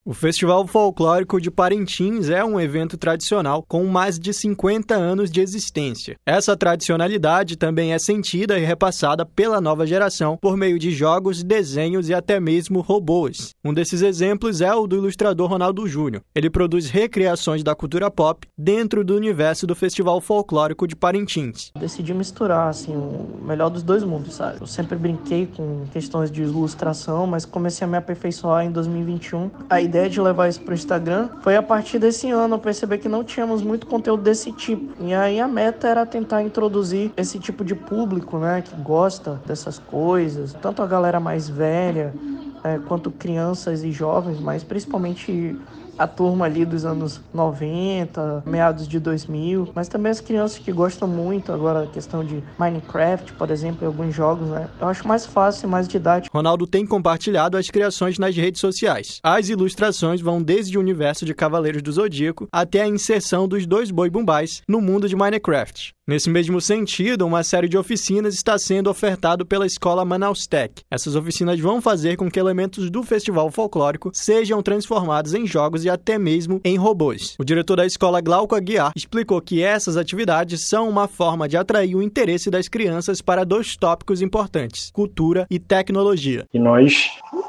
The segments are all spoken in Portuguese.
O Festival Folclórico de Parintins é um evento tradicional com mais de 50 anos de existência. Essa tradicionalidade também é sentida e repassada pela nova geração por meio de jogos, desenhos e até mesmo robôs. Um desses exemplos é o do ilustrador Ronaldo Júnior. Ele produz recriações da cultura pop dentro do universo do Festival Folclórico de Parintins. Decidi misturar assim, o melhor dos dois mundos, sabe? Eu sempre brinquei com questões de ilustração, mas comecei a me aperfeiçoar em 2021. A ideia de levar isso para o Instagram foi a partir desse ano eu perceber que não tínhamos muito conteúdo desse tipo. E aí a meta era tentar introduzir esse tipo de público, né, que gosta dessas coisas, tanto a galera mais velha, quanto crianças e jovens, mas principalmente a turma ali dos anos 90, meados de 2000, mas também as crianças que gostam muito agora, a questão de Minecraft, por exemplo, em alguns jogos, né? Eu acho mais fácil e mais didático. Ronaldo tem compartilhado as criações nas redes sociais. As ilustrações vão desde o universo de Cavaleiros do Zodíaco até a inserção dos dois boi-bumbás no mundo de Minecraft. Nesse mesmo sentido, uma série de oficinas está sendo ofertado pela escola Manaus Tech. Essas oficinas vão fazer com que elementos do festival folclórico sejam transformados em jogos e até mesmo em robôs. O diretor da escola, Glauco Aguiar, explicou que essas atividades são uma forma de atrair o interesse das crianças para dois tópicos importantes: cultura e tecnologia. E nós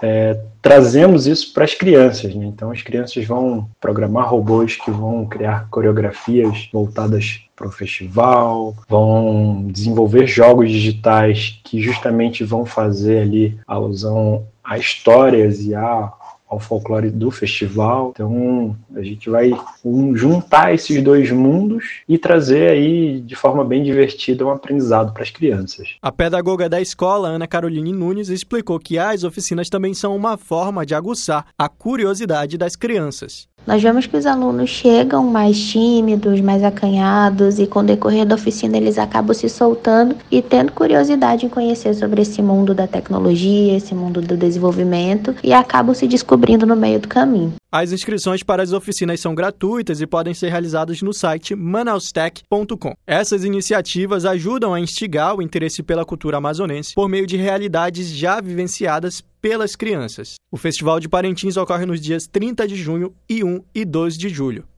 trazemos isso para as crianças, né? Então as crianças vão programar robôs que vão criar coreografias voltadas para o festival, vão desenvolver jogos digitais que justamente vão fazer ali alusão a histórias e ao folclore do festival. Então a gente vai juntar esses dois mundos e trazer aí de forma bem divertida um aprendizado para as crianças. A pedagoga da escola, Ana Caroline Nunes, explicou que as oficinas também são uma forma de aguçar a curiosidade das crianças. Nós vemos que os alunos chegam mais tímidos, mais acanhados e com o decorrer da oficina eles acabam se soltando e tendo curiosidade em conhecer sobre esse mundo da tecnologia, esse mundo do desenvolvimento e acabam se descobrindo no meio do caminho. As inscrições para as oficinas são gratuitas e podem ser realizadas no site manaustech.com. Essas iniciativas ajudam a instigar o interesse pela cultura amazonense por meio de realidades já vivenciadas pelas crianças. O Festival de Parintins ocorre nos dias 30 de junho e 1 e 2 de julho.